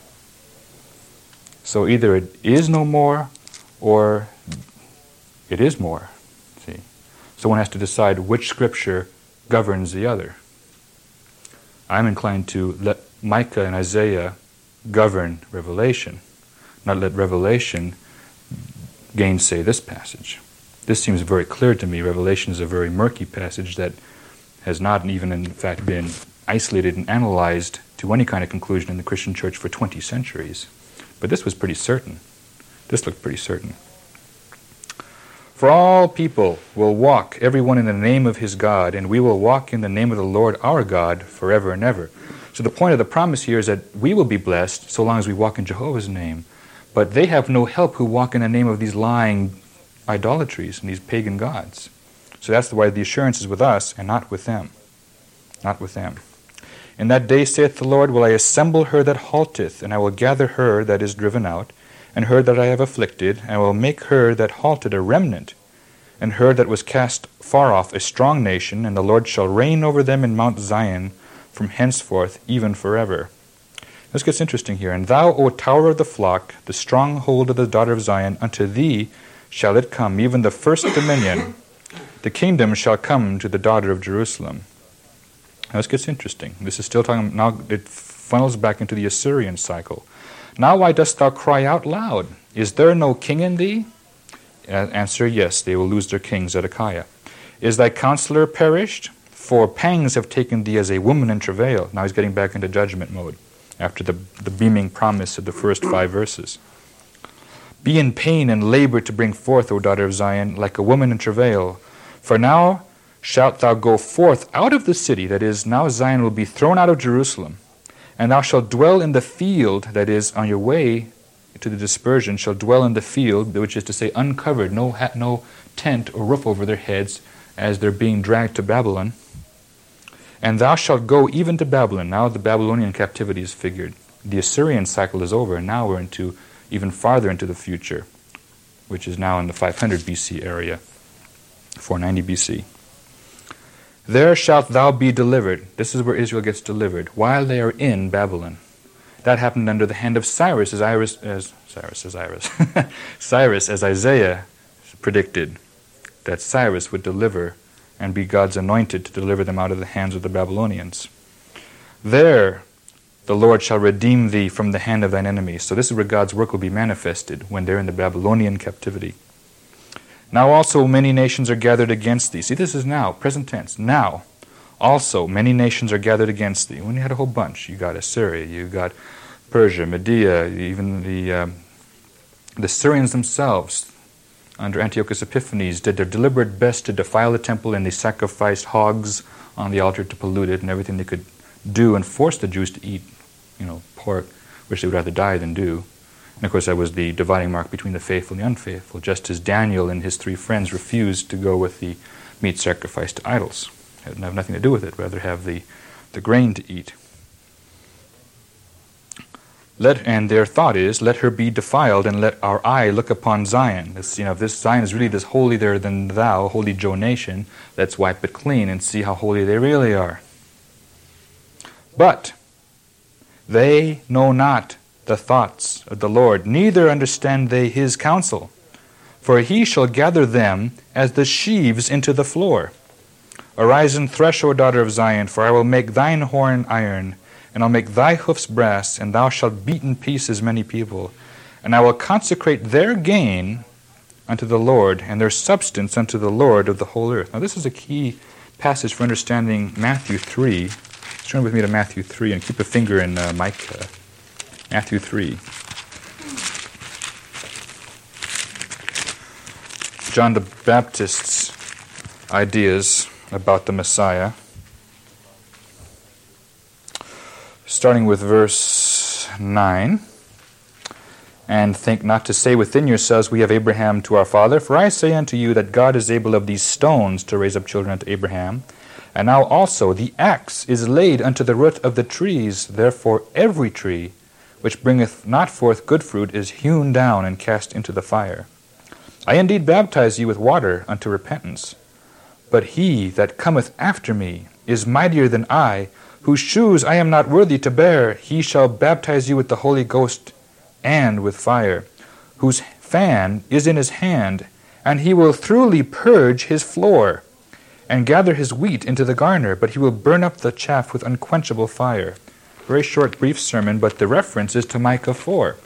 So either it is no more, or it is more. See, so one has to decide which scripture governs the other. I'm inclined to let Micah and Isaiah govern Revelation, not let Revelation gainsay this passage. This seems very clear to me. Revelation is a very murky passage that has not even, in fact, been isolated and analyzed to any kind of conclusion in the Christian church for twenty centuries. But this was pretty certain. This looked pretty certain. For all people will walk, everyone in the name of his God, and we will walk in the name of the Lord our God forever and ever. So the point of the promise here is that we will be blessed so long as we walk in Jehovah's name. But they have no help who walk in the name of these lying idolatries and these pagan gods. So that's why the assurance is with us and not with them. Not with them. In that day, saith the Lord, will I assemble her that halteth, and I will gather her that is driven out, and her that I have afflicted, and I will make her that halted a remnant, and her that was cast far off a strong nation, and the Lord shall reign over them in Mount Zion from henceforth even forever. This gets interesting here. And thou, O tower of the flock, the stronghold of the daughter of Zion, unto thee shall it come, even the first dominion. The kingdom shall come to the daughter of Jerusalem. Now this gets interesting. This is still talking, now it funnels back into the Assyrian cycle. Now why dost thou cry out loud? Is there no king in thee? Answer, yes, they will lose their king, Zedekiah. Is thy counselor perished? For pangs have taken thee as a woman in travail. Now he's getting back into judgment mode after the, the beaming promise of the first five verses. Be in pain and labor to bring forth, O daughter of Zion, like a woman in travail. For now shalt thou go forth out of the city, that is, now Zion will be thrown out of Jerusalem, and thou shalt dwell in the field, that is, on your way to the dispersion, shall dwell in the field, which is to say uncovered, no, ha- no tent or roof over their heads, as they're being dragged to Babylon. And thou shalt go even to Babylon. Now the Babylonian captivity is figured. The Assyrian cycle is over, and now we're into even farther into the future, which is now in the five hundred B C area, four ninety B C. There shalt thou be delivered. This is where Israel gets delivered, while they are in Babylon. That happened under the hand of Cyrus, as Iris, as Cyrus, as Iris, Cyrus, as Isaiah predicted, that Cyrus would deliver and be God's anointed to deliver them out of the hands of the Babylonians. There the Lord shall redeem thee from the hand of thine enemies. So this is where God's work will be manifested, when they're in the Babylonian captivity. Now also many nations are gathered against thee. See, this is now, present tense. Now also many nations are gathered against thee. When you had a whole bunch, you got Assyria, you got Persia, Media, even the um, the Syrians themselves, under Antiochus Epiphanes, did their deliberate best to defile the temple, and they sacrificed hogs on the altar to pollute it and everything they could do and force the Jews to eat, you know, pork, which they would rather die than do. And of course that was the dividing mark between the faithful and the unfaithful, just as Daniel and his three friends refused to go with the meat sacrificed to idols. It didn't have nothing to do with it, rather have the, the grain to eat. Let, and their thought is, let her be defiled, and let our eye look upon Zion. This, you know, if this Zion is really this holier than thou, holy Joe nation, let's wipe it clean and see how holy they really are. But they know not the thoughts of the Lord, neither understand they his counsel. For he shall gather them as the sheaves into the floor. Arise and thresh, O daughter of Zion, for I will make thine horn iron, and I'll make thy hoofs brass, and thou shalt beat in pieces many people. And I will consecrate their gain unto the Lord, and their substance unto the Lord of the whole earth. Now this is a key passage for understanding Matthew three. Turn with me to Matthew three, and keep a finger in uh, Micah. Matthew three. John the Baptist's ideas about the Messiah. Starting with verse nine. And think not to say within yourselves, we have Abraham to our father. For I say unto you that God is able of these stones to raise up children unto Abraham. And now also the axe is laid unto the root of the trees. Therefore every tree which bringeth not forth good fruit is hewn down and cast into the fire. I indeed baptize you with water unto repentance. But he that cometh after me is mightier than I, whose shoes I am not worthy to bear. He shall baptize you with the Holy Ghost and with fire, whose fan is in his hand, and he will thoroughly purge his floor, and gather his wheat into the garner, but he will burn up the chaff with unquenchable fire. Very short, brief sermon, but the reference is to Micah four.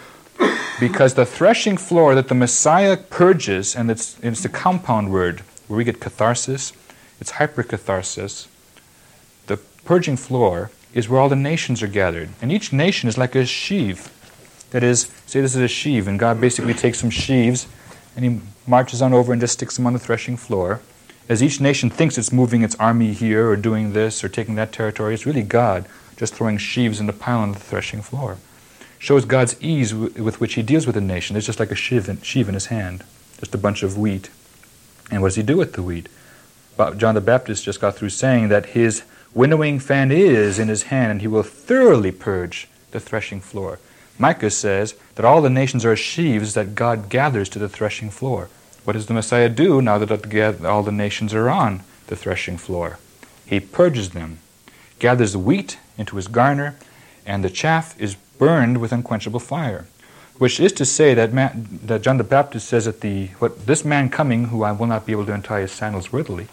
Because the threshing floor that the Messiah purges, and it's, it's the compound word, where we get catharsis, it's hypercatharsis. The purging floor is where all the nations are gathered. And each nation is like a sheave. That is, say this is a sheave, and God basically takes some sheaves, and he marches on over and just sticks them on the threshing floor. As each nation thinks it's moving its army here, or doing this, or taking that territory, it's really God just throwing sheaves in the pile on the threshing floor. Shows God's ease w- with which he deals with a nation. It's just like a sheave in, sheave in his hand, just a bunch of wheat. And what does he do with the wheat? But John the Baptist just got through saying that his winnowing fan is in his hand, and he will thoroughly purge the threshing floor. Micah says that all the nations are sheaves that God gathers to the threshing floor. What does the Messiah do now that all the nations are on the threshing floor? He purges them, gathers the wheat into his garner, and the chaff is burned with unquenchable fire. Which is to say that, man, that John the Baptist says that the what this man coming, who I will not be able to untie his sandals worthily,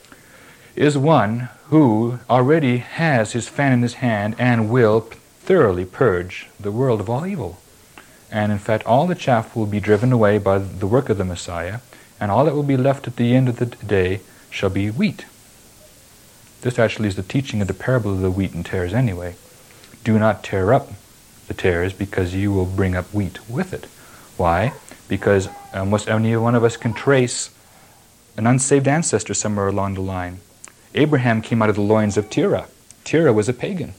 is one who already has his fan in his hand and will thoroughly purge the world of all evil. And in fact, all the chaff will be driven away by the work of the Messiah, and all that will be left at the end of the day shall be wheat. This actually is the teaching of the parable of the wheat and tares anyway. Do not tear up the tares, because you will bring up wheat with it. Why? Because almost any one of us can trace an unsaved ancestor somewhere along the line. Abraham came out of the loins of Terah. Terah was a pagan.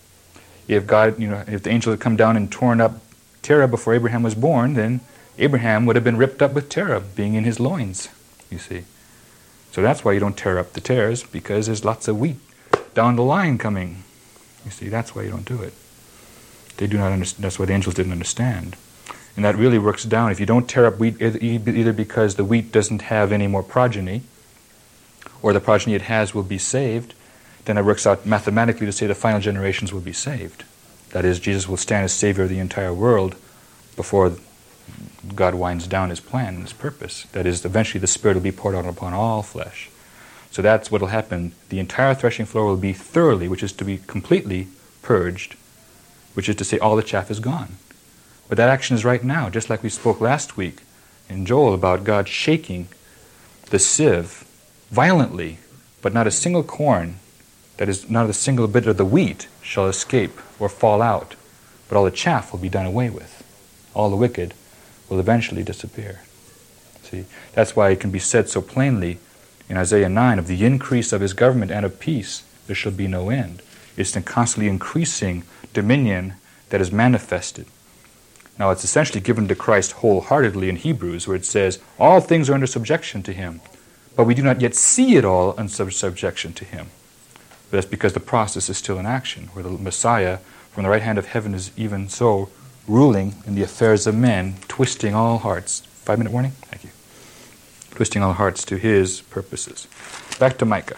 If God, you know, if the angel had come down and torn up Terah before Abraham was born, then Abraham would have been ripped up with Terah, being in his loins, you see. So that's why you don't tear up the tares, because there's lots of wheat down the line coming. You see, that's why you don't do it. They do not understand. That's why the angels didn't understand. And that really works down. If you don't tear up wheat, either because the wheat doesn't have any more progeny, or the progeny it has will be saved, then it works out mathematically to say the final generations will be saved. That is, Jesus will stand as Savior of the entire world before God winds down his plan and his purpose. That is, eventually the Spirit will be poured out upon all flesh. So that's what will happen. The entire threshing floor will be thoroughly, which is to be completely purged, which is to say all the chaff is gone. But that action is right now, just like we spoke last week in Joel about God shaking the sieve violently, but not a single corn, that is, not a single bit of the wheat shall escape or fall out, but all the chaff will be done away with. All the wicked will eventually disappear. See? See, that's why it can be said so plainly in Isaiah nine, of the increase of his government and of peace there shall be no end. It's the constantly increasing dominion that is manifested. Now it's essentially given to Christ wholeheartedly in Hebrews, where it says, all things are under subjection to him, but we do not yet see it all under subjection to him. But that's because the process is still in action, where the Messiah from the right hand of heaven is even so ruling in the affairs of men, twisting all hearts. Five-minute warning? Thank you. Twisting all hearts to his purposes. Back to Micah.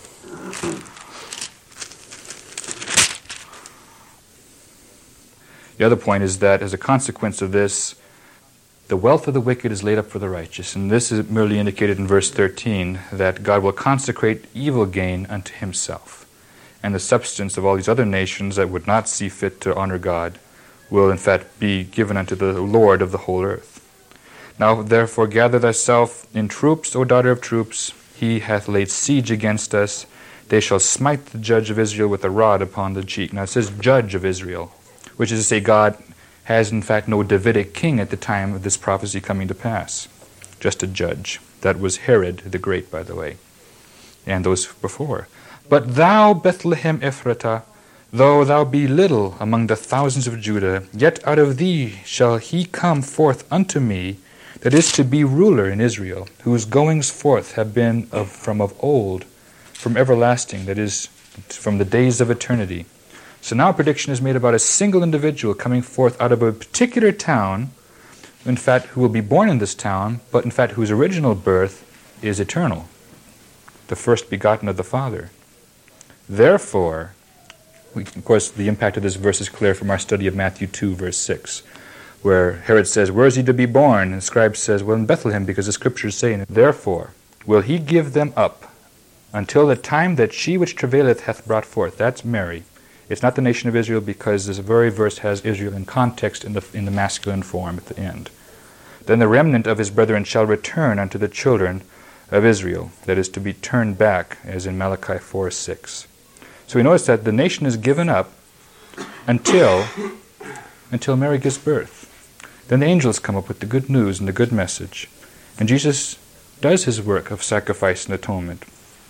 The other point is that as a consequence of this, the wealth of the wicked is laid up for the righteous. And this is merely indicated in verse thirteen, that God will consecrate evil gain unto himself. And the substance of all these other nations that would not see fit to honor God will in fact be given unto the Lord of the whole earth. Now therefore gather thyself in troops, O daughter of troops. He hath laid siege against us. They shall smite the judge of Israel with a rod upon the cheek. Now it says judge of Israel, which is to say God has in fact no Davidic king at the time of this prophecy coming to pass. Just a judge. That was Herod the Great, by the way, and those before. But thou, Bethlehem Ephratah, though thou be little among the thousands of Judah, yet out of thee shall he come forth unto me, that is to be ruler in Israel, whose goings forth have been of, from of old, from everlasting, that is, from the days of eternity. So now a prediction is made about a single individual coming forth out of a particular town, in fact, who will be born in this town, but in fact whose original birth is eternal, the first begotten of the Father. Therefore, we, of course, the impact of this verse is clear from our study of Matthew two, verse six, where Herod says, where is he to be born? And the scribe says, well, in Bethlehem, because the scriptures say, therefore will he give them up until the time that she which travaileth hath brought forth. That's Mary. It's not the nation of Israel, because this very verse has Israel in context in the, in the masculine form at the end. Then the remnant of his brethren shall return unto the children of Israel, that is to be turned back, as in Malachi four six. So we notice that the nation is given up until, until Mary gives birth. Then the angels come up with the good news and the good message. And Jesus does his work of sacrifice and atonement.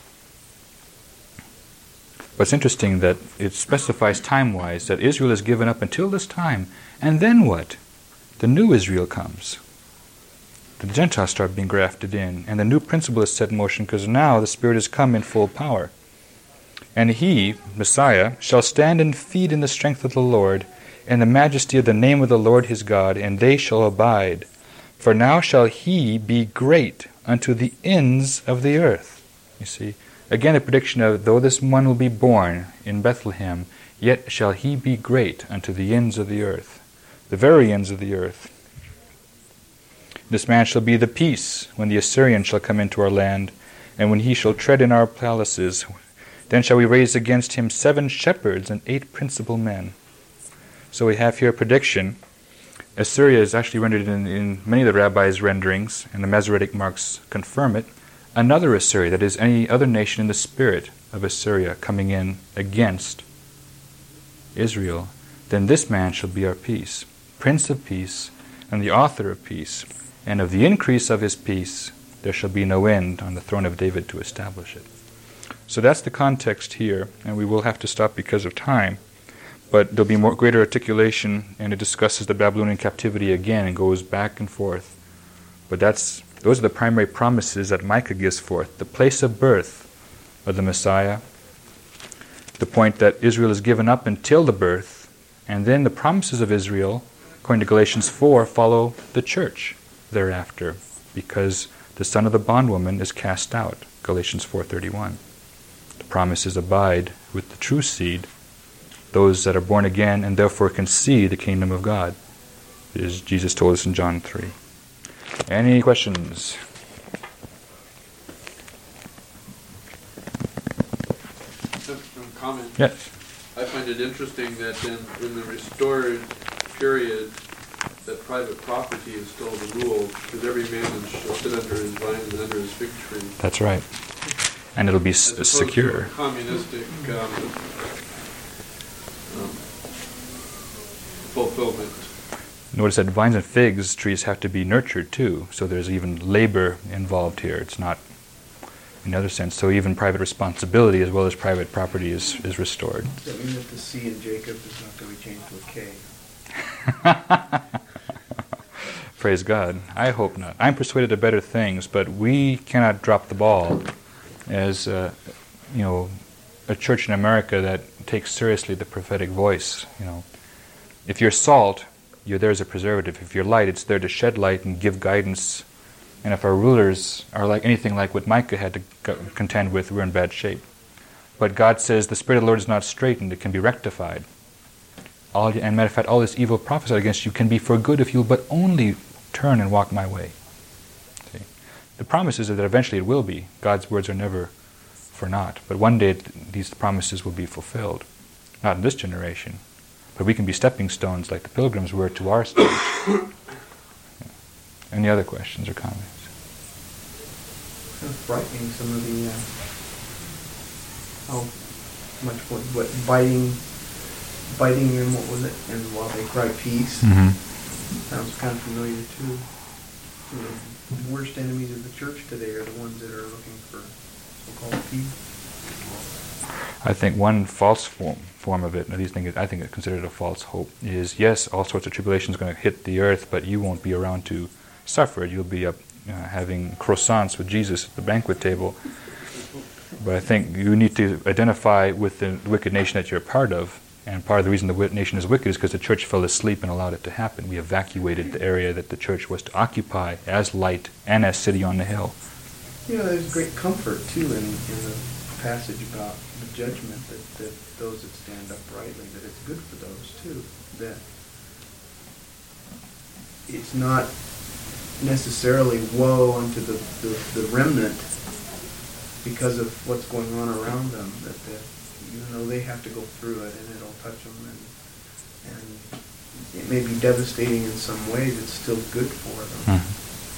But it's interesting that it specifies time-wise that Israel is given up until this time. And then what? The new Israel comes. The Gentiles start being grafted in. And the new principle is set in motion, because now the Spirit has come in full power. And he, Messiah, shall stand and feed in the strength of the Lord, in the majesty of the name of the Lord his God, and they shall abide. For now shall he be great unto the ends of the earth. You see, again a prediction of, though this one will be born in Bethlehem, yet shall he be great unto the ends of the earth, the very ends of the earth. This man shall be the peace, when the Assyrian shall come into our land, and when he shall tread in our palaces. Then shall we raise against him seven shepherds and eight principal men. So we have here a prediction. Assyria is actually rendered in, in many of the rabbis' renderings, and the Masoretic marks confirm it. Another Assyria, that is, any other nation in the spirit of Assyria coming in against Israel. Then this man shall be our peace, Prince of Peace, and the author of peace. And of the increase of his peace there shall be no end on the throne of David to establish it. So that's the context here, and we will have to stop because of time. But there'll be more greater articulation, and it discusses the Babylonian captivity again and goes back and forth. But that's those are the primary promises that Micah gives forth. The place of birth of the Messiah, the point that Israel is given up until the birth, and then the promises of Israel, according to Galatians four, follow the church thereafter, because the son of the bondwoman is cast out, Galatians four thirty-one. The promises abide with the true seed, those that are born again and therefore can see the kingdom of God, as Jesus told us in John three. Any questions? Some comment. Yes. I find it interesting that in, in the restored period, that private property is still the rule, because every man shall sit under his vine and under his fig tree. That's right. And it'll be s- secure. Communistic um, um, fulfillment. Notice that vines and figs trees have to be nurtured too, so there's even labor involved here. It's not in another sense. So even private responsibility as well as private property is, is restored. Does that mean that the C in Jacob is not going to be changed to a K? Praise God. I hope not. I'm persuaded of better things, but we cannot drop the ball as uh, you know, a church in America that takes seriously the prophetic voice. You know, if you're salt, you're there as a preservative. If you're light, it's there to shed light and give guidance. And if our rulers are like anything like what Micah had to co- contend with, we're in bad shape. But God says the Spirit of the Lord is not straightened; it can be rectified. All, and matter of fact, all this evil prophesied against you can be for good if you'll but only turn and walk my way. See? The promise is that eventually it will be. God's words are never for naught. But one day it, these promises will be fulfilled. Not in this generation. But we can be stepping stones like the pilgrims were to our stage. Yeah. Any other questions or comments? Kind of frightening, some of the, uh, how much, what, what, biting, biting and what was it? And while they cry peace. Mm-hmm. Sounds kind of familiar too. You know, the worst enemies of the church today are the ones that are looking for so-called peace. I think one false form form of it, at least think I think it's considered a false hope, is yes, all sorts of tribulation is going to hit the earth, but you won't be around to suffer. You'll be up uh, having croissants with Jesus at the banquet table. But I think you need to identify with the wicked nation that you're a part of, and part of the reason the nation is wicked is because the church fell asleep and allowed it to happen. We evacuated the area that the church was to occupy as light and as city on the hill. You know, there's great comfort too in, in the passage about the judgment that, that those that stand uprightly, that it's good for those too. That it's not necessarily woe unto the, the, the remnant because of what's going on around them, that, that even though they have to go through it and it'll touch them and, and it may be devastating in some ways, it's still good for them. Mm-hmm.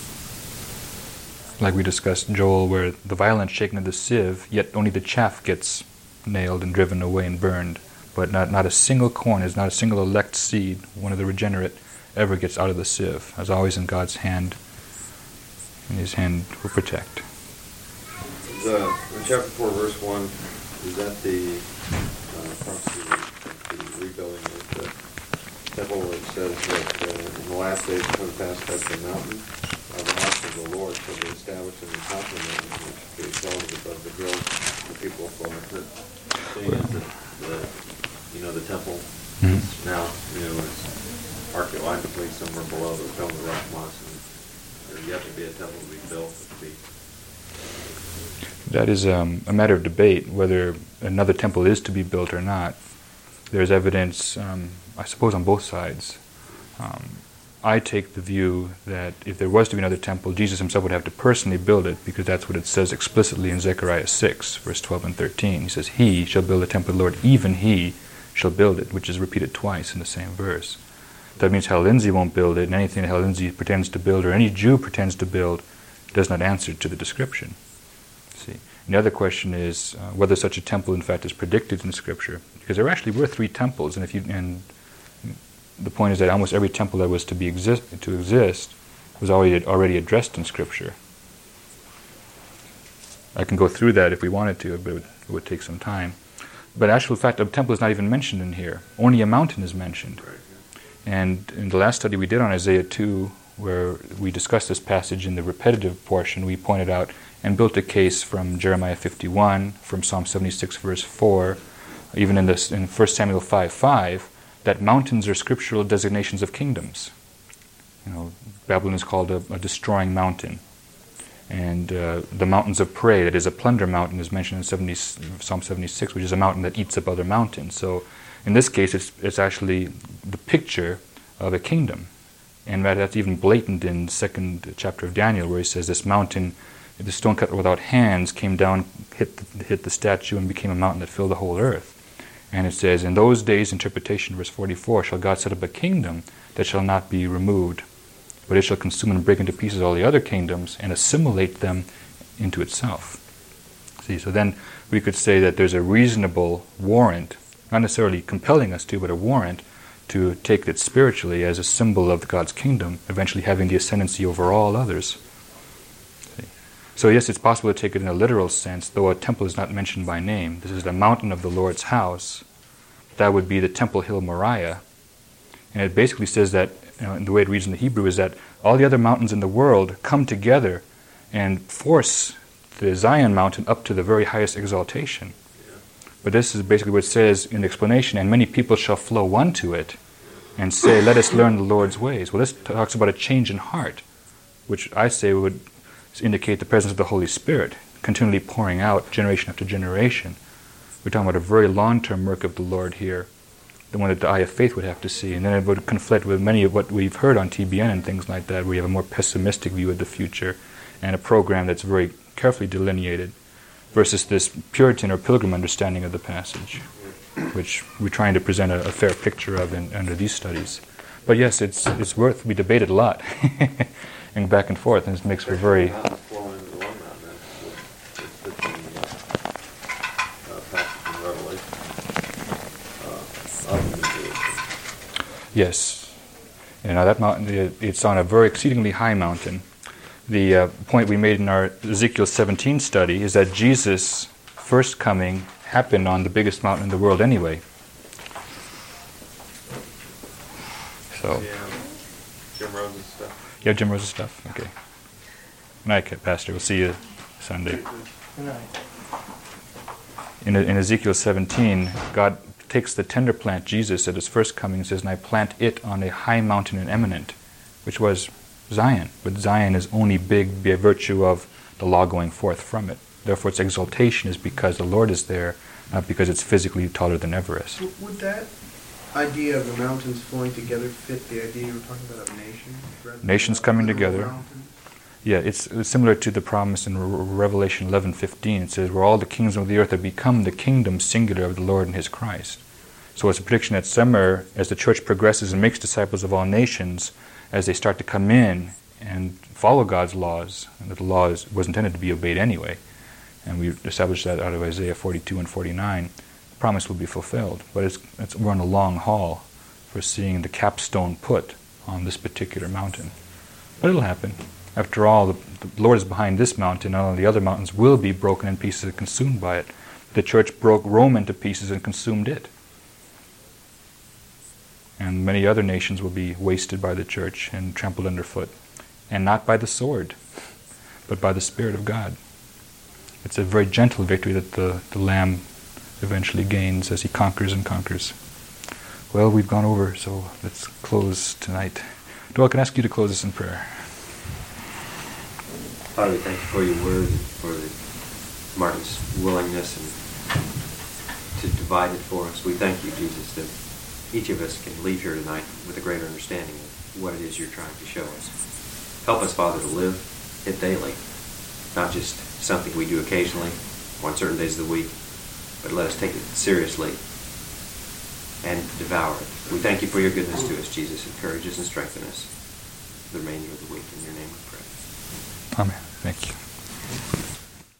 Like we discussed Joel, where the violence shaken of the sieve, yet only the chaff gets nailed and driven away and burned, but not, not a single corn, is not a single elect seed, one of the regenerate, ever gets out of the sieve. As always in God's hand, and His hand will protect. The, in chapter four, verse one, is that the uh, prophecy of the rebuilding of the temple, where it says that uh, in the last days come to pass that the mountain of the house of the Lord shall be established in the top of the mountain, which shall be exalted above the hill, the people will fall into it. Thing is that the, you know, the temple Mm-hmm. is now, you know, it's archaeologically somewhere below the Dome of Rushmore, and there's yet to be a temple to be built, to be. That is um, a matter of debate, whether another temple is to be built or not. There's evidence, um, I suppose, on both sides. Um, I take the view that if there was to be another temple, Jesus himself would have to personally build it, because that's what it says explicitly in Zechariah six, verse twelve and thirteen. He says, "He shall build the temple of the Lord, even he shall build it," which is repeated twice in the same verse. That means Hal Lindsey won't build it, and anything that Hal Lindsey pretends to build, or any Jew pretends to build, does not answer to the description. See. And the other question is uh, whether such a temple, in fact, is predicted in Scripture, because there actually were three temples, and if you and the point is that almost every temple that was to be exist to exist was already already addressed in Scripture. I can go through that if we wanted to, but it would, it would take some time. But in actual fact, a temple is not even mentioned in here. Only a mountain is mentioned. Right, yeah. And in the last study we did on Isaiah two, where we discussed this passage in the repetitive portion, we pointed out and built a case from Jeremiah fifty-one, from Psalm seventy-six, verse four, even in this in First Samuel five five, that mountains are scriptural designations of kingdoms. You know, Babylon is called a, a destroying mountain. And uh, the mountains of prey, that is a plunder mountain, is mentioned in seventy, Psalm seventy-six, which is a mountain that eats up other mountains. So in this case, it's, it's actually the picture of a kingdom. And that, that's even blatant in the second chapter of Daniel, where he says this mountain, the stone cut without hands, came down, hit the, hit the statue, and became a mountain that filled the whole earth. And it says, "In those days," interpretation, verse forty-four, "shall God set up a kingdom that shall not be removed, but it shall consume and break into pieces all the other kingdoms and assimilate them into itself." See, so then we could say that there's a reasonable warrant, not necessarily compelling us to, but a warrant to take it spiritually as a symbol of God's kingdom, eventually having the ascendancy over all others. So yes, it's possible to take it in a literal sense, though a temple is not mentioned by name. This is the mountain of the Lord's house. That would be the Temple Hill Moriah. And it basically says that, you know, the way it reads in the Hebrew is that all the other mountains in the world come together and force the Zion mountain up to the very highest exaltation. But this is basically what it says in the explanation, and many people shall flow unto it and say, let us learn the Lord's ways. Well, this talks about a change in heart, which I say would indicate the presence of the Holy Spirit, continually pouring out generation after generation. We're talking about a very long-term work of the Lord here, the one that the eye of faith would have to see. And then it would conflict with many of what we've heard on T B N and things like that, where we have a more pessimistic view of the future and a program that's very carefully delineated, versus this Puritan or Pilgrim understanding of the passage, which we're trying to present a, a fair picture of in, under these studies. But yes, it's it's worth, we debated a lot, and back and forth, and it makes for very... Yes. You know, that mountain, it's on a very exceedingly high mountain. The uh, point we made in our Ezekiel seventeen study is that Jesus' first coming happened on the biggest mountain in the world anyway. So. Yeah. Jim Rose's stuff. You have Jim Rose's stuff? Okay. Good night, Pastor. We'll see you Sunday. Good night. In, in Ezekiel seventeen, God takes the tender plant, Jesus, at his first coming, and says, and I plant it on a high mountain and eminent, which was Zion. But Zion is only big by virtue of the law going forth from it. Therefore its exaltation is because the Lord is there, not because it's physically taller than Everest. Would that idea of the mountains flowing together fit the idea you were talking about of nations? Nations coming together. Mountains? Yeah, it's, it's similar to the promise in Re- Revelation eleven fifteen. It says, where all the kingdoms of the earth have become the kingdom singular of the Lord and his Christ. So it's a prediction that somewhere, as the church progresses and makes disciples of all nations, as they start to come in and follow God's laws, and that the law is, was intended to be obeyed anyway, and we established that out of Isaiah forty-two and forty-nine, the promise will be fulfilled. But it's, it's, we're on a long haul for seeing the capstone put on this particular mountain. But it'll happen. After all, the, the Lord is behind this mountain, and all the other mountains will be broken in pieces and consumed by it. The church broke Rome into pieces and consumed it. And many other nations will be wasted by the church and trampled underfoot. And not by the sword, but by the Spirit of God. It's a very gentle victory that the, the Lamb eventually gains as he conquers and conquers. Well, we've gone over, so let's close tonight. Doyle, can I ask you to close us in prayer? Father, we thank you for your word and for the, Martin's willingness and to divide it for us. We thank you, Jesus, that each of us can leave here tonight with a greater understanding of what it is you're trying to show us. Help us, Father, to live it daily, not just something we do occasionally on certain days of the week, but let us take it seriously and devour it. We thank you for your goodness to us, Jesus. Encourage us and strengthen us the remainder of the week. In your name we pray. Amen. Thank you.